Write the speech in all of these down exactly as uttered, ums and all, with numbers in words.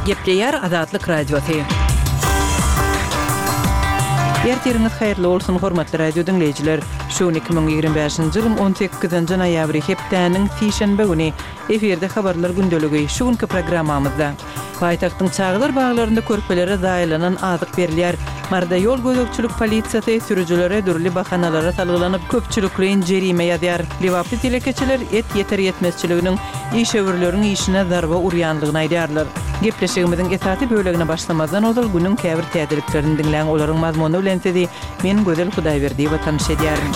Gepleyer Azatlyk Radiosu. Ertiriniz hayırlı olsun hormatly radio dinleyijiler. Şu iki bin ýygrimi beşinji ýylyň on sekizinji noýabry hepdäniň Sişenbe güni eferde habarlar gündöligi şu günki programmamyzda paýtagtyň çağlar baglarynda körpelere daýlanan azyk berilýär. Marda ýol gözükçülük polisiýasy sürüjülere dürli bahanalara salgylanyp köpçüliklerin jerime ýazýar. Liwaply telekeçiler et ýeter ýetmezçiliginiň iş öwürlörüň işine darba urýanlygyny aýdýarlar. Gepleşigimiziň esasy bölegine başlamazdan ozal günüň käbir täzeliklerini dinleýän olaryň mazmuny bilen sizi men Gözel Hudaýberdi we tanış edýärim.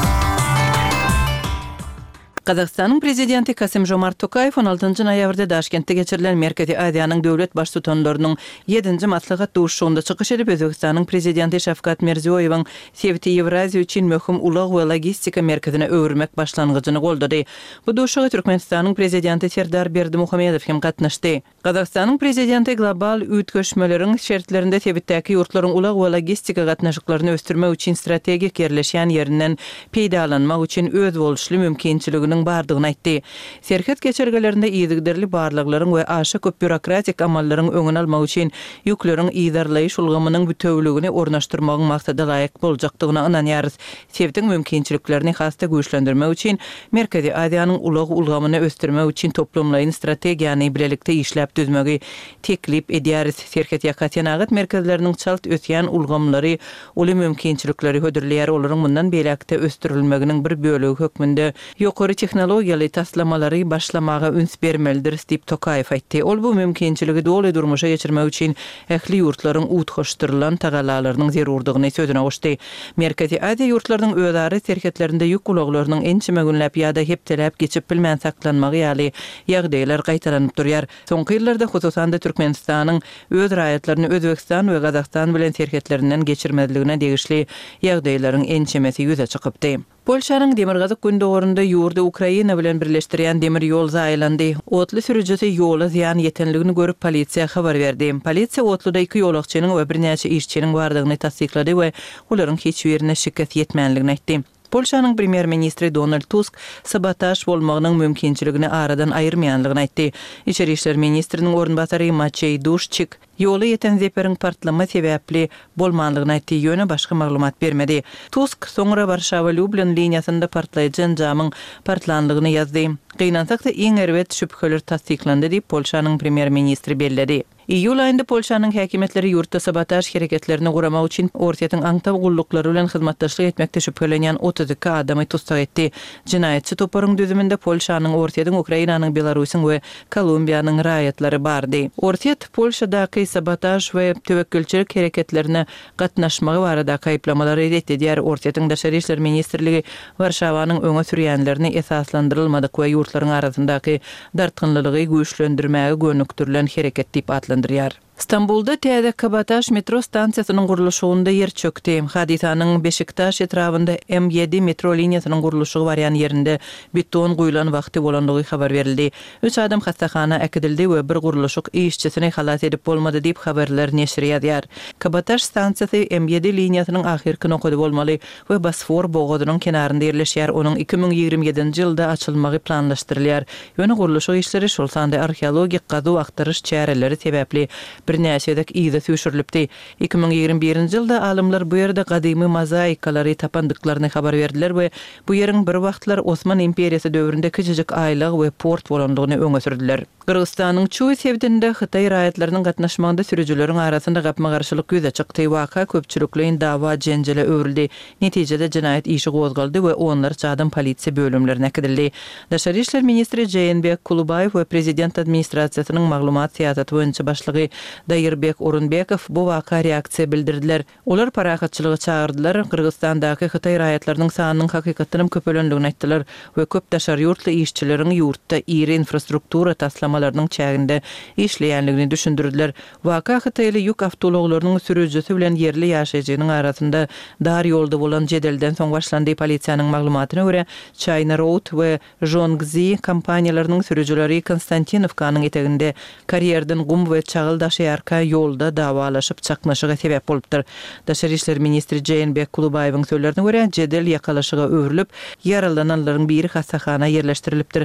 Kazakstan'ın prezidenti Kasym-Jomart Tokayev on altıncı noýabrda Daşkentde geçirilen Merkezi Aziýanyň döwlet baş tutanlarynyň ýedinji maslahat duruşunda çykyş edip Özbekistanyň prezidenti Şavkat Mirziýoýewiň Sewti Ýewraziýa üçin möhüm ulag we logistika merkezine öwürmek başlangyjyny goldady. Bu duruşa Türkmenistanyň prezidenti Serdar Berdimuhamedow hem gatnaşdy. Kazakstanyň prezidenti global üýtgeşmeleriň şertlerinde tebitdäki ýurtlaryň ulag we logistika gatnaşyklaryny ösdürmek üçin strategik ýerleşýän ýerinden peýdalanmak üçin öz boluşly mümkinçiligini bardygyny aýtdy. Serhat geçergelerinde ýygyderli barlyklaryň we aşa köp bürokratik amallaryň öňüni almak üçin ýükleriň ýydarlaýyş ulgamynyň bütewligini ornaşdyrmagyň maksady laýyk boljakdygyna ynanýarys. Sevdiň mümkinçiliklerini hasta güýçlendirmek üçin Merkezi Aziýanyň ulag ulgamyny ösdürmek üçin toplamlaýyn strategiýany bilelikde işläp düzmegi teklip edýäris. Serhat ýakatynagat merkezleriniň çalt ötýän ulgamlary uly mümkinçilikleri hödürleýär, olaryň bundan beýlekde ösdürilmeginiň bir bölegi hökmünde ýokary tehnologiýaly taslamary başlamaga üns bermelidir diýip Tokayew aýtdy. Ol bu mümkinçiligi doly durmuşa geçirmek üçin ähli ýurtlaryň utgaşdyrylan tagalalarynyň zerurdygyny sözüne goşdy. Merkezi Aziýa ýurtlarynyň öýdary serhetlerinde ýük ulaglarynyň ençime günläp ýa-da hepdelep geçip bilmän saklanmagy ýaly ýagdaýlar gaýtalanyp durýar. Soňky ýyllarda hususan da Türkmenistanyň öz raýatlaryny Özbekistan we Gazakystan bilen serhetlerinden geçirmezligine degişli ýagdaýlaryň ençemesi ýüze çykypdy. Polşanyň Demirgazyk gündöwründe ýurda Ukraina bilen birleşdirýän demir ýol zaýlandy. Otly sürüjesi ýola ziýan ýetenligini görüp polisiýa habar berdi. Polisiýa otluda iki ýolakçynyň we birnäçe işçiniň bardygyny tasdiklady we olaryň hiç ýerine şikayet ýetmänligini aýtdy. Polşanyň premier ministri Donald Tusk sabotaj bolmagynyň mümkinçiligini aradan aýyrmaýanlygyny aýtdy. İçeri işler ministriniň ornbasary Maciej Duszczyk ýola ýeten zeperiň partlama sebäpli bolmanlygyny aýtdy, ýöne başga maglumat bermedi. Tusk soňra Warşawa-Lublin liniýasynda partlaýjy jamyň partlanlygyny ýazdy. Gynansak-da iň erbet şüpheler tasdiklandy diýip Polşanyň premier ministri bellädi. İýul aýynda Polşanyň häkimetleri ýurtda sabotaj hereketlerini guramak üçin ortaýatyň aňtaw gullukları bilen hyzmatdaşlyk etmekde şüphelenýän otuz iki adamy tutsak etdi. Jinaýatçy toparyň düzüminde Polşanyň ortaýatyň Ukrainanyň, Belarusyň we Kolumbiýanyň raýatlary bardy. Ortaýat Polşadaky sabotaj we töwekkülçilik hereketlerine gatnaşmagy barada gaýplamалary edýär. Ortaýatyň daşary işler ministrligi Warşawanyň öňe sürýänlerini esaslandyrylmadyk we ýurtlaryň arasyndaky dartgynlylygy güýçlendirmäge gönüktirilen hereket diýip atlandy. İstanbul'da täze Kabataj metro stansiýasynyň gurulşygynda yer çökdi. Hadisanyň Beşiktaş etrafynda M ýedi metro liniýasynyň gurulşygy barýan ýerinde beton guýulan wagty bolandygy habar berildi. Üç adam hastahana äkidildi we bir gurulşyk işçisini halat edip bolmady diýip habarlar neşri ýazýar. Kabataj stansiýasy M ýedi liniýasynyň ahirki nokoda bolmaly we Bosfor bogadynyň kenarynda ýerleşýär. Onuň iki bin ýigirmi ýedinji ýylda açylmagy planlaşdyrylýar. Ýöne gurulşyk işleri şol sanda arheologik gazu aktarış çäreleri sebäpli birnäçedek ýyda sürüşürilipdi. iki bin ýigirmi birinji ýylda alymlar bu ýerde gadymy mozaikaları tapandyklaryny habar berdiler we bu ýeriň bir wagtlar Osman imperiýasy döwründe kiçijik aýlyk we port bolandygyny öňe sürdiler. Kırgızstanyň Çuy sevdinde Xitay raýatlarynyň gatnaşmagynda sürüjüleriň arasynda gapma garşylyk ýüze çykdy. Waka köpçüliklerin dawa jenjele öwrüldi. Netijede jinaýat işi gozgaldy we onlar çadym polisiýa bölümlerine äkidildi. Daşary işler ministri Jeýenbek Kulubayew we prezident administrasiýasynyň maglumat siýasaty boýunça başlygy Daýyrbek Orunbekow bu waka reaksiýa bildirdiler. Olar parahatçylygy çağırdylar. Kırgızstandaky Xitay raýatlarynyň sanynyň hakykatynam köpelenligini aýtdylar we köp daşary ýurtly işçileriň ýurtda iri infrastruktura taslamalarının çäginde işleýänligini düşündirdiler. Waka Xitaýly ýük awtologlarynyň sürüjüsi bilen yerli ýaşaýjynyň arasynda dar ýolda bolan jedelden soň başlandy. Polisiýanyň maglumatyna görä China Road we Zhongzi kompaniýalarynyň sürüjüleri Konstantinovkanyň eteginde karýerden gum we çagyl daşaýarka ýolda dawalaşyp çaknaşyga sebäp bolupdyr. Daşary işler ministri Jeýenbek Kulubayewiň sözlerine görä jedel ýakalaşyga öwrülip, yaralananlaryň biri hastahana ýerleşdirilipdir.